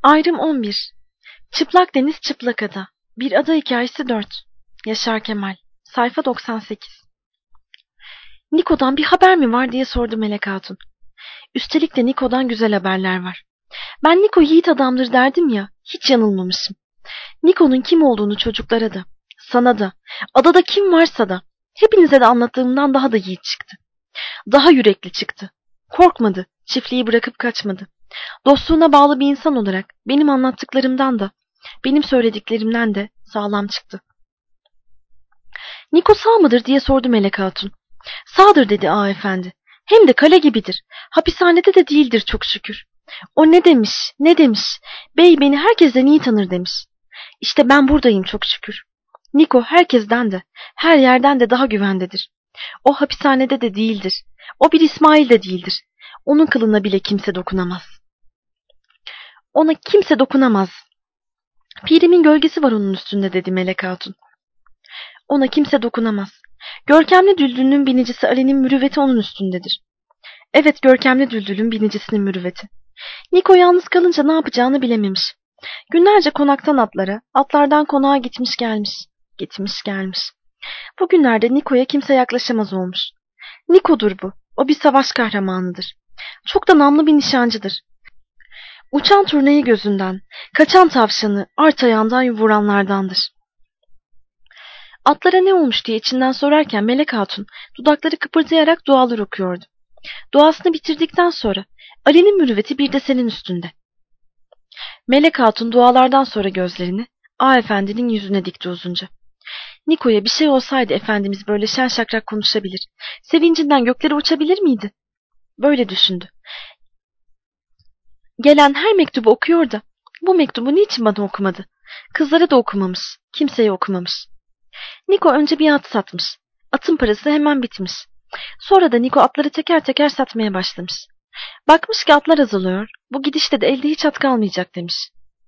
Ayrım 11. Çıplak deniz çıplak ada. Bir ada hikayesi 4. Yaşar Kemal. Sayfa 98. Niko'dan bir haber mi var diye sordu Melek Hatun. Üstelik de Niko'dan güzel haberler var. Ben Niko yiğit adamdır derdim ya, hiç yanılmamışım. Niko'nun kim olduğunu çocuklara da, sana da, adada kim varsa da, hepinize de anlattığımdan daha da yiğit çıktı. Daha yürekli çıktı. Korkmadı, çiftliği bırakıp kaçmadı. Dostluğuna bağlı bir insan olarak benim anlattıklarımdan da, benim söylediklerimden de sağlam çıktı. Niko sağ mıdır diye sordu Melek Hatun. Sağdır dedi ağa efendi. Hem de kale gibidir. Hapishanede de değildir çok şükür. O ne demiş, ne demiş. Bey beni herkesten iyi tanır demiş. İşte ben buradayım çok şükür. Niko herkesten de, her yerden de daha güvendedir. O hapishanede de değildir. O bir İsmail de değildir. Onun kılına bile kimse dokunamaz. Ona kimse dokunamaz. Pirimin gölgesi var onun üstünde dedi Melek Hatun. Ona kimse dokunamaz. Görkemli Düldül'ün binicisi Ali'nin mürüvveti onun üstündedir. Evet, görkemli Düldül'ün binicisinin mürüvveti. Niko yalnız kalınca ne yapacağını bilememiş. Günlerce konaktan atlara, atlardan konağa gitmiş gelmiş. Gitmiş gelmiş. Bugünlerde Niko'ya kimse yaklaşamaz olmuş. Niko'dur bu. O bir savaş kahramanıdır. Çok da namlı bir nişancıdır. Uçan turnayı gözünden, kaçan tavşanı art ayağından vuranlardandır. Atlara ne olmuş diye içinden sorarken Melek Hatun dudakları kıpırdayarak dualar okuyordu. Duasını bitirdikten sonra Ali'nin mürüvveti bir de senin üstünde. Melek Hatun dualardan sonra gözlerini Ağa Efendi'nin yüzüne dikti uzunca. Niko'ya bir şey olsaydı Efendimiz böyle şen şakrak konuşabilir, sevincinden göklere uçabilir miydi? Böyle düşündü. Gelen her mektubu okuyor da bu mektubu niçin bana okumadı? Kızlara da okumamış, kimseye okumamış. Niko önce bir at satmış. Atın parası hemen bitmiş. Sonra da Niko atları teker teker satmaya başlamış. Bakmış ki atlar azalıyor. Bu gidişte de elde hiç at kalmayacak demiş.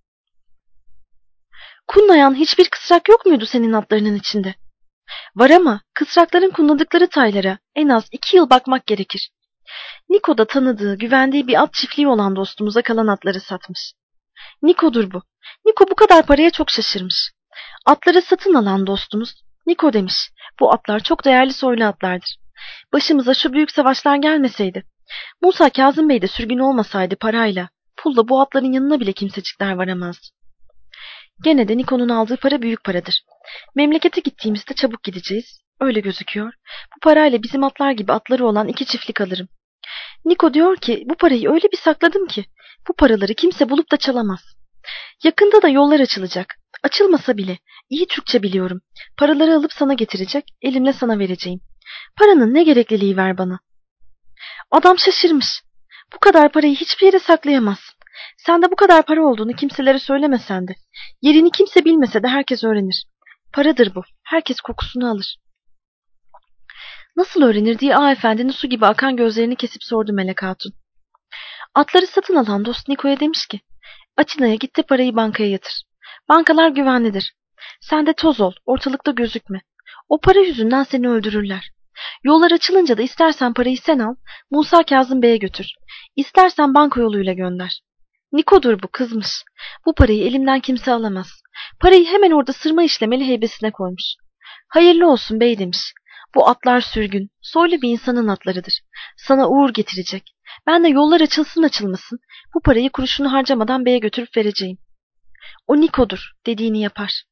Kunlayan hiçbir kısrak yok muydu senin atlarının içinde? Var ama kısrakların kunladıkları taylara en az 2 yıl bakmak gerekir. Niko da tanıdığı, güvendiği bir at çiftliği olan dostumuza kalan atları satmış. Niko'dur bu. Niko bu kadar paraya çok şaşırmış. Atları satın alan dostumuz, Niko demiş, bu atlar çok değerli soylu atlardır. Başımıza şu büyük savaşlar gelmeseydi, Musa Kazım Bey de sürgün olmasaydı parayla, pulla bu atların yanına bile kimsecikler varamazdı. Gene de Niko'nun aldığı para büyük paradır. Memlekete gittiğimizde çabuk gideceğiz, öyle gözüküyor. Bu parayla bizim atlar gibi atları olan 2 çiftlik alırım. Niko diyor ki bu parayı öyle bir sakladım ki, bu paraları kimse bulup da çalamaz. Yakında da yollar açılacak. Açılmasa bile iyi Türkçe biliyorum. Paraları alıp sana getirecek, elimle sana vereceğim. Paranın ne gerekliliği var bana? Adam şaşırmış. Bu kadar parayı hiçbir yere saklayamazsın. Sende bu kadar para olduğunu kimselere söylemesen de, yerini kimse bilmese de herkes öğrenir. Paradır bu. Herkes kokusunu alır. Nasıl öğrenir diye Ağa Efendi'nin su gibi akan gözlerini kesip sordu Melek Hatun. Atları satın alan dost Niko'ya demiş ki, Atina'ya git de parayı bankaya yatır. Bankalar güvenlidir. Sen de toz ol, ortalıkta gözükme. O para yüzünden seni öldürürler. Yollar açılınca da istersen parayı sen al, Musa Kazım Bey'e götür. İstersen banka yoluyla gönder. Niko'dur bu, kızmış. Bu parayı elimden kimse alamaz. Parayı hemen orada sırma işlemeli heybesine koymuş. Hayırlı olsun bey demiş. Bu atlar sürgün, soylu bir insanın atlarıdır. Sana uğur getirecek. Ben de yollar açılsın açılmasın, bu parayı kuruşunu harcamadan beye götürüp vereceğim. O Niko'dur, dediğini yapar.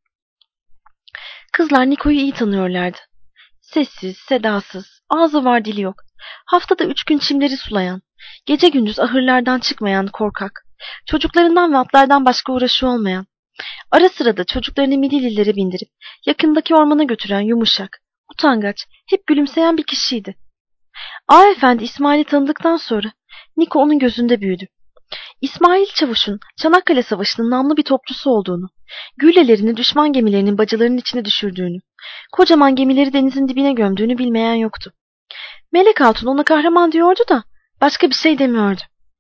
Kızlar Niko'yu iyi tanıyorlardı. Sessiz, sedasız, ağzı var dili yok. Haftada 3 gün çimleri sulayan, gece gündüz ahırlardan çıkmayan korkak, çocuklarından ve atlardan başka uğraşı olmayan, ara sıra da çocuklarını midillilere bindirip yakındaki ormana götüren yumuşak, utangaç, hep gülümseyen bir kişiydi. Ağa Efendi İsmail'i tanıdıktan sonra Niko onun gözünde büyüdü. İsmail Çavuş'un Çanakkale Savaşı'nın namlı bir topçusu olduğunu, güllelerini düşman gemilerinin bacalarının içine düşürdüğünü, kocaman gemileri denizin dibine gömdüğünü bilmeyen yoktu. Melek Hatun ona kahraman diyordu da başka bir şey demiyordu.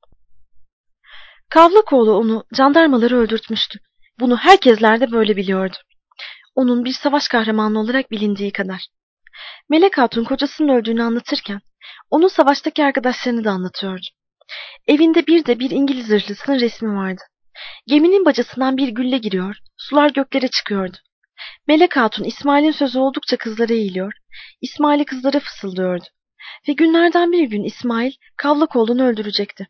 Kavlakoğlu onu jandarmaları öldürtmüştü. Bunu herkesler de böyle biliyordu. Onun bir savaş kahramanı olarak bilindiği kadar. Melek Hatun kocasının öldüğünü anlatırken onun savaştaki arkadaşlarını da anlatıyordu. Evinde bir de bir İngiliz zırhlısının resmi vardı. Geminin bacasından bir gülle giriyor, sular göklere çıkıyordu. Melek Hatun İsmail'in sözü oldukça kızlara eğiliyor, İsmail'i kızlara fısıldıyordu. Ve günlerden bir gün İsmail Kavlakoğlu'nu öldürecekti.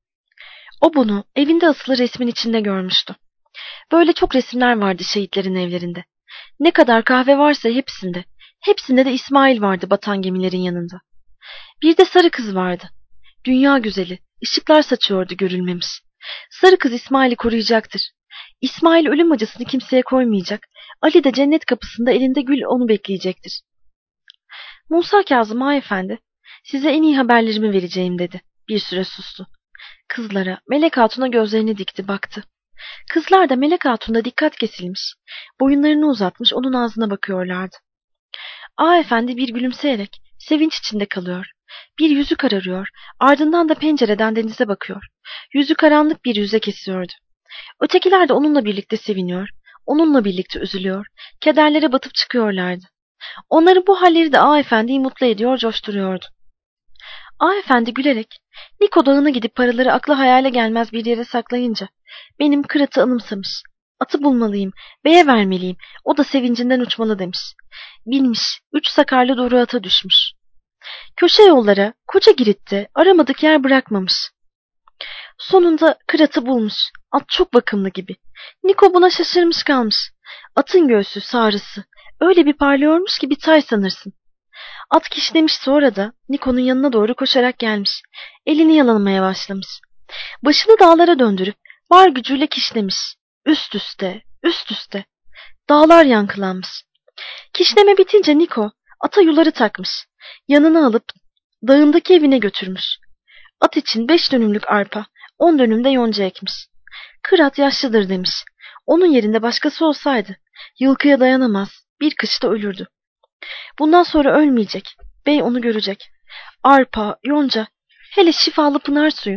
O bunu evinde asılı resmin içinde görmüştü. Böyle çok resimler vardı şehitlerin evlerinde. Ne kadar kahve varsa hepsinde. Hepsinde de İsmail vardı batan gemilerin yanında. Bir de sarı kız vardı. Dünya güzeli, ışıklar saçıyordu görülmemiş. Sarı kız İsmail'i koruyacaktır. İsmail ölüm acısını kimseye koymayacak. Ali de cennet kapısında elinde gül onu bekleyecektir. Musa Kazım Ağa Efendi, size en iyi haberlerimi vereceğim dedi. Bir süre sustu. Kızlara, Melek Hatun'a gözlerini dikti baktı. Kızlar da Melek Hatun'da dikkat kesilmiş. Boyunlarını uzatmış onun ağzına bakıyorlardı. Ağa Efendi bir gülümseyerek sevinç içinde kalıyor. Bir yüzü kararıyor, ardından da pencereden denize bakıyor. Yüzü karanlık bir yüze kesiyordu. Ötekiler de onunla birlikte seviniyor, onunla birlikte üzülüyor, kederlere batıp çıkıyorlardı. Onların bu halleri de Ağa Efendi'yi mutlu ediyor, coşturuyordu. Ağa Efendi gülerek, Niko Dağı'na gidip paraları akla hayale gelmez bir yere saklayınca, benim Kırat'ı anımsamış. Atı bulmalıyım, beye vermeliyim, o da sevincinden uçmalı demiş. Binmiş, 3 sakarlı doğru ata düşmüş. Köşe yollara, koca Girit'te aramadık yer bırakmamış. Sonunda Kırat'ı bulmuş. At çok bakımlı gibi. Niko buna şaşırmış kalmış. Atın göğsü, sağrısı. Öyle bir parlıyormuş ki bir tay sanırsın. At kişnemiş sonra da Niko'nun yanına doğru koşarak gelmiş. Elini yalamaya başlamış. Başını dağlara döndürüp var gücüyle kişnemiş. Üst üste, üst üste. Dağlar yankılanmış. Kişneme bitince Niko ata yuları takmış. Yanına alıp dağındaki evine götürmüş. At için 5 dönümlük arpa, 10 dönüm de yonca ekmiş. Kırat yaşlıdır demiş. Onun yerinde başkası olsaydı yılkıya dayanamaz, bir kışta ölürdü. Bundan sonra ölmeyecek. Bey onu görecek. Arpa, yonca, hele şifalı pınar suyu.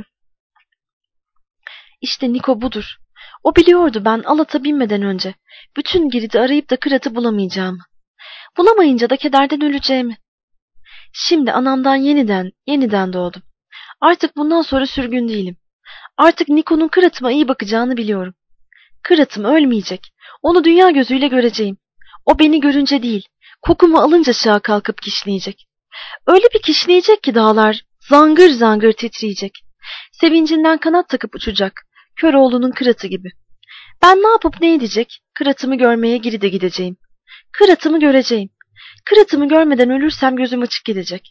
İşte Niko budur. O biliyordu ben al ata binmeden önce bütün Girit'i arayıp da Kırat'ı bulamayacağımı. Bulamayınca da kederden öleceğimi. Şimdi anamdan yeniden doğdum. Artık bundan sonra sürgün değilim. Artık Niko'nun Kırat'ıma iyi bakacağını biliyorum. Kırat'ım ölmeyecek. Onu dünya gözüyle göreceğim. O beni görünce değil, kokumu alınca şaha kalkıp kişneyecek. Öyle bir kişneyecek ki dağlar zangır zangır titreyecek. Sevincinden kanat takıp uçacak. Köroğlu'nun Kırat'ı gibi. Ben ne yapıp ne edecek? Kırat'ımı görmeye Girit'e gideceğim. Kırat'ımı göreceğim. Kırat'ımı görmeden ölürsem gözüm açık gidecek.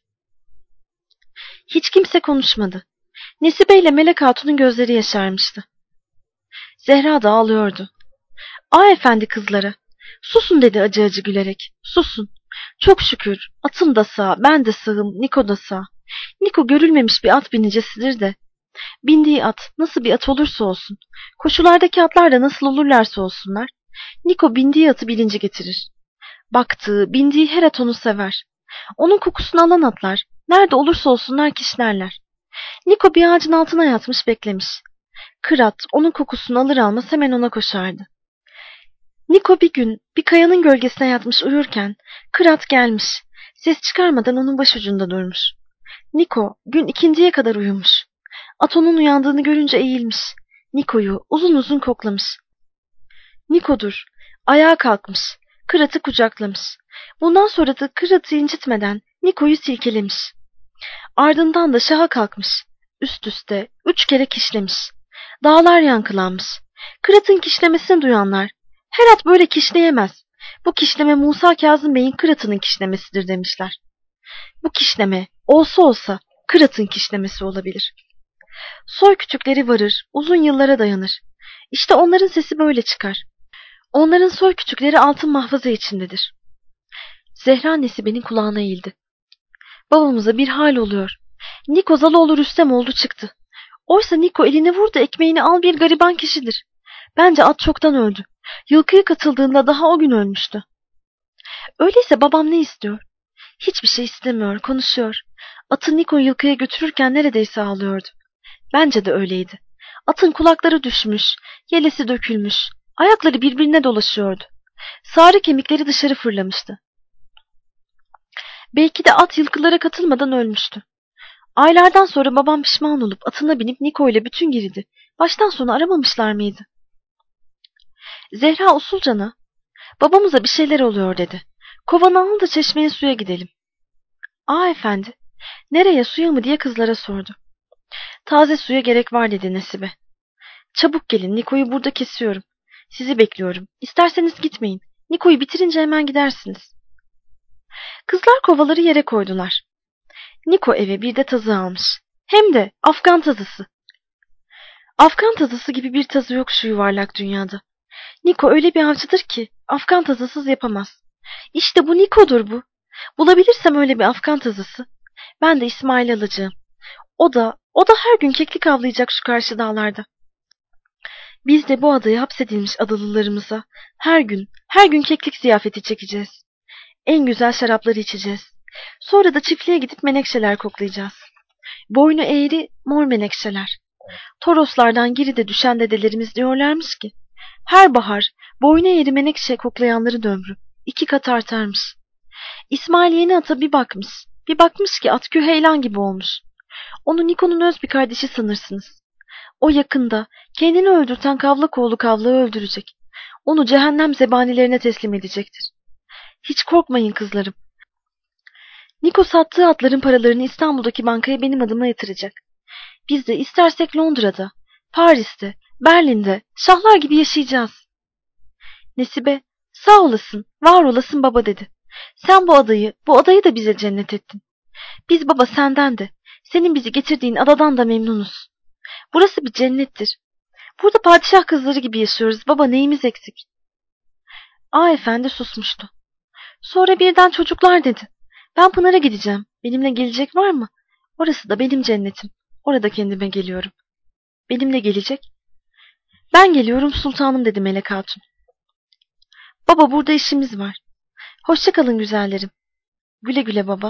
Hiç kimse konuşmadı. Nesibe ile Melek Hatun'un gözleri yaşarmıştı. Zehra da ağlıyordu. Ağa Efendi kızlara, susun dedi acı acı gülerek, susun. Çok şükür, atım da sağ, ben de sağım, Niko da sağ. Niko görülmemiş bir at binicisidir de. Bindiği at nasıl bir at olursa olsun, koşulardaki atlar da nasıl olurlarsa olsunlar, Niko bindiği atı bilinci getirir. Baktığı, bindiği her at onu sever. Onun kokusunu alan atlar, nerede olursa olsunlar kişnerler. Niko bir ağacın altına yatmış beklemiş. Kırat onun kokusunu alır almaz hemen ona koşardı. Niko bir gün bir kayanın gölgesine yatmış uyurken Kırat gelmiş. Ses çıkarmadan onun başucunda durmuş. Niko gün ikindiye kadar uyumuş. At onun uyandığını görünce eğilmiş. Niko'yu uzun uzun koklamış. Niko'dur. Ayağa kalkmış. Kırat'ı kucaklamış. Bundan sonra da Kırat'ı incitmeden Niko'yu silkelemiş. Ardından da şaha kalkmış. Üst üste 3 kere kişlemiş. Dağlar yankılanmış. Kırat'ın kişlemesini duyanlar, her at böyle kişneyemez. Bu kişneme Musa Kazım Bey'in Kırat'ının kişnemesidir demişler. Bu kişneme olsa olsa Kırat'ın kişnemesi olabilir. Soy kütükleri varır, uzun yıllara dayanır. İşte onların sesi böyle çıkar. Onların soy kütükleri altın mahfaza içindedir. Zehra Nesibe'nin kulağına eğildi. Babamıza bir hal oluyor. Niko Zaloğlu Rüstem oldu çıktı. Oysa Niko elini vurdu ekmeğini al bir gariban kişidir. Bence at çoktan öldü. Yılkıya katıldığında daha o gün ölmüştü. Öyleyse babam ne istiyor? Hiçbir şey istemiyor, konuşuyor. Atı Niko yılkıya götürürken neredeyse ağlıyordu. Bence de öyleydi. Atın kulakları düşmüş, yelesi dökülmüş, ayakları birbirine dolaşıyordu. Sarı kemikleri dışarı fırlamıştı. Belki de at yılkılara katılmadan ölmüştü. Aylardan sonra babam pişman olup atına binip Niko ile bütün Girit'i baştan sona aramamışlar mıydı? Zehra usulcana, babamıza bir şeyler oluyor dedi. Kovanı al da çeşmeye suya gidelim. Aa efendi, nereye suya mı diye kızlara sordu. Taze suya gerek var dedi Nesibe. Çabuk gelin, Niko'yu burada kesiyorum. Sizi bekliyorum. İsterseniz gitmeyin. Niko'yu bitirince hemen gidersiniz. Kızlar kovaları yere koydular. Niko eve bir de tazı almış. Hem de Afgan tazısı. Afgan tazısı gibi bir tazı yok şu yuvarlak dünyada. Niko öyle bir avcıdır ki Afgan tazısız yapamaz. İşte bu Niko'dur bu. Bulabilirsem öyle bir Afgan tazısı. Ben de İsmail'i alacağım. O da her gün keklik avlayacak şu karşı dağlarda. Biz de bu adaya hapsedilmiş adalılarımıza her gün keklik ziyafeti çekeceğiz. En güzel şarapları içeceğiz. Sonra da çiftliğe gidip menekşeler koklayacağız. Boynu eğri mor menekşeler. Toroslardan Giri'de düşen dedelerimiz diyorlarmış ki, her bahar boynu eğri menekşe koklayanların ömrü 2 kat artarmış. İsmail yeni ata bir bakmış. Bir bakmış ki at küheylan gibi olmuş. Onu Niko'nun öz bir kardeşi sanırsınız. O yakında kendini öldürten Kavlakoğlu Kavlak'ı öldürecek. Onu cehennem zebanilerine teslim edecektir. Hiç korkmayın kızlarım. Niko sattığı atların paralarını İstanbul'daki bankaya benim adıma yatıracak. Biz de istersek Londra'da, Paris'te, Berlin'de şahlar gibi yaşayacağız. Nesibe, sağ olasın, var olasın baba dedi. Sen bu adayı da bize cennet ettin. Biz baba senden de, senin bizi getirdiğin adadan da memnunuz. Burası bir cennettir. Burada padişah kızları gibi yaşıyoruz. Baba neyimiz eksik? Aa efendi susmuştu. Sonra birden çocuklar dedi. Ben Pınar'a gideceğim. Benimle gelecek var mı? Orası da benim cennetim. Orada kendime geliyorum. Benimle gelecek. Ben geliyorum sultanım dedi Melek Hatun. Baba burada işimiz var. Hoşça kalın güzellerim. Güle güle baba.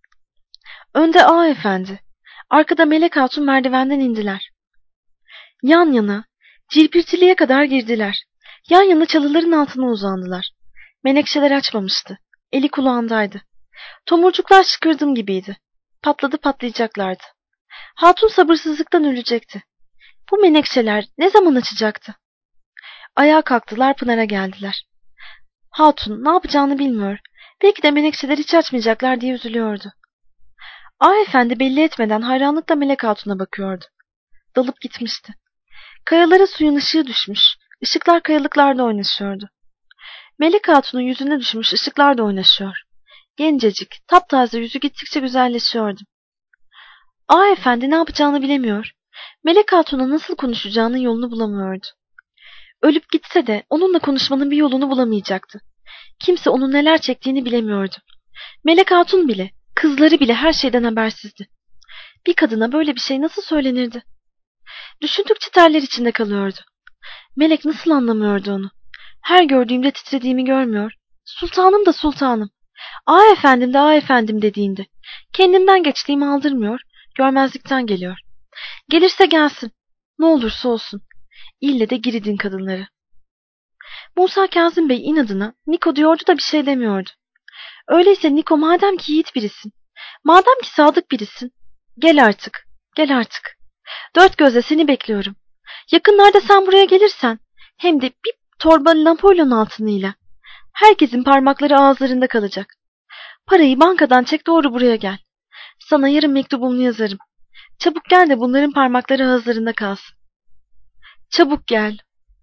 Önde ağa efendi. Arkada Melek Hatun merdivenden indiler. Yan yana, cilpirtiliğe kadar girdiler. Yan yana çalıların altına uzandılar. Menekşeler açmamıştı. Eli kulağındaydı. Tomurcuklar şıkırdım gibiydi. Patladı patlayacaklardı. Hatun sabırsızlıktan ölecekti. Bu menekşeler ne zaman açacaktı? Ayağa kalktılar, Pınar'a geldiler. Hatun ne yapacağını bilmiyor. Belki de menekşeler hiç açmayacaklar diye üzülüyordu. Ağa efendi belli etmeden hayranlıkla Melek Hatun'a bakıyordu. Dalıp gitmişti. Kayalara suyun ışığı düşmüş. Işıklar kayalıklarda oynaşıyordu. Melek Hatun'un yüzüne düşmüş ışıklar da oynaşıyor. Gencecik, taptaze yüzü gittikçe güzelleşiyordu. Ağa efendi ne yapacağını bilemiyor. Melek Hatun'a nasıl konuşacağının yolunu bulamıyordu. Ölüp gitse de onunla konuşmanın bir yolunu bulamayacaktı. Kimse onun neler çektiğini bilemiyordu. Melek Hatun bile, kızları bile her şeyden habersizdi. Bir kadına böyle bir şey nasıl söylenirdi? Düşündükçe terler içinde kalıyordu. Melek nasıl anlamıyordu onu? Her gördüğümde titrediğimi görmüyor. Sultanım da sultanım. Ağa efendim de ağa efendim dediğinde. Kendimden geçtiğimi aldırmıyor, görmezlikten geliyor. Gelirse gelsin. Ne olursa olsun. İlle de Girit'in kadınları. Musa Kazım Bey inadına Niko diyordu da bir şey demiyordu. Öyleyse Niko madem ki yiğit birisin, madem ki sadık birisin, gel artık, gel artık. Dört gözle seni bekliyorum. Yakınlarda sen buraya gelirsen, hem de bir torba Napolyon altınıyla, herkesin parmakları ağızlarında kalacak. Parayı bankadan çek doğru buraya gel. Sana yarın mektubunu yazarım. Çabuk gel de bunların parmakları ağızlarında kalsın. Çabuk gel.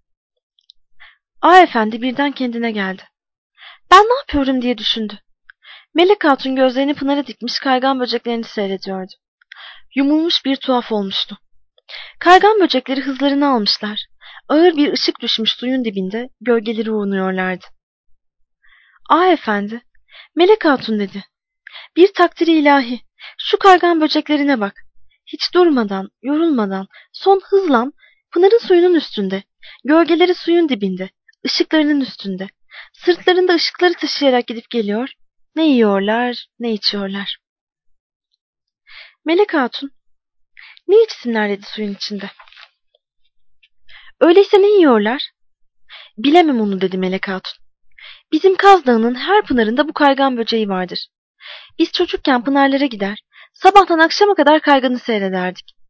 Ağa efendi birden kendine geldi. Ben ne yapıyorum diye düşündü. Melek Hatun gözlerini Pınar'a dikmiş kaygan böceklerini seyrediyordu. Yumulmuş bir tuhaf olmuştu. Kaygan böcekleri hızlarını almışlar. Ağır bir ışık düşmüş suyun dibinde gölgeleri uğnuyorlardı. Ağa efendi, Melek Hatun dedi. Bir takdiri ilahi, şu kaygan böceklerine bak. Hiç durmadan, yorulmadan, son hızla Pınar'ın suyunun üstünde, gölgeleri suyun dibinde, ışıklarının üstünde, sırtlarında ışıkları taşıyarak gidip geliyor, ne yiyorlar, ne içiyorlar. Melek Hatun, ne içsinler dedi suyun içinde. Öyleyse ne yiyorlar? Bilemem onu dedi Melek Hatun. Bizim Kaz Dağı'nın her pınarında bu kaygan böceği vardır. Biz çocukken pınarlara gider, sabahtan akşama kadar kayganı seyrederdik.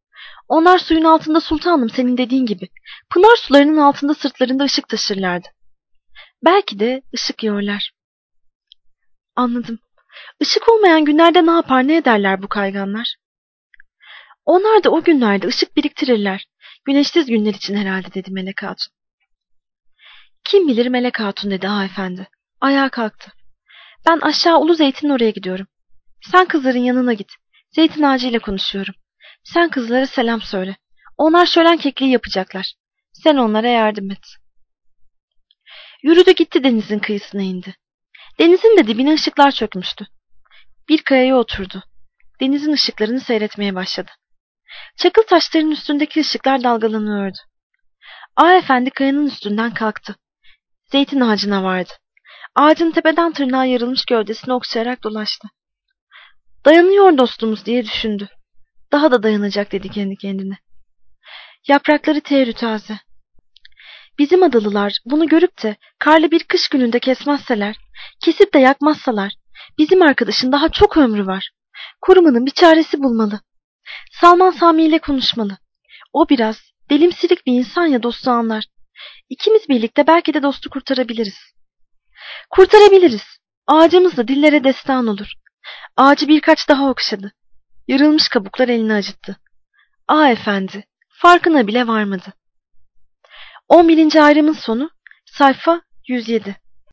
Onlar suyun altında sultanım, senin dediğin gibi. Pınar sularının altında sırtlarında ışık taşırlardı. Belki de ışık yiyorlar. Anladım. Işık olmayan günlerde ne yapar, ne ederler bu kayganlar? Onlar da o günlerde ışık biriktirirler. Güneşsiz günler için herhalde, dedi Melek Hatun. Kim bilir Melek Hatun, dedi Ağa Efendi. Ayağa kalktı. Ben aşağı Ulu Zeytin'in oraya gidiyorum. Sen kızların yanına git. Zeytin ağacıyla konuşuyorum. Sen kızlara selam söyle. Onlar şölen kekliği yapacaklar. Sen onlara yardım et. Yürüdü gitti, denizin kıyısına indi. Denizin de dibine ışıklar çökmüştü. Bir kayaya oturdu. Denizin ışıklarını seyretmeye başladı. Çakıl taşların üstündeki ışıklar dalgalanıyordu. Ağa Efendi kayanın üstünden kalktı. Zeytin ağacına vardı. Ağacın tepeden tırnağa yarılmış gövdesini okşayarak dolaştı. Dayanıyor dostumuz, diye düşündü. Daha da dayanacak, dedi kendi kendine. Yaprakları teğrü taze. Bizim adalılar bunu görüp de karlı bir kış gününde kesmezseler, kesip de yakmazsalar, bizim arkadaşın daha çok ömrü var. Korumanın bir çaresi bulmalı. Salman Sami ile konuşmalı. O biraz delimsirik bir insan ya, dostu anlar. İkimiz birlikte belki de dostu kurtarabiliriz. Kurtarabiliriz. Ağacımız da dillere destan olur. Ağacı birkaç daha okşadı. Yarılmış kabuklar elini acıttı. Ağa Efendi farkına bile varmadı. 11. ayrımın sonu, sayfa 107.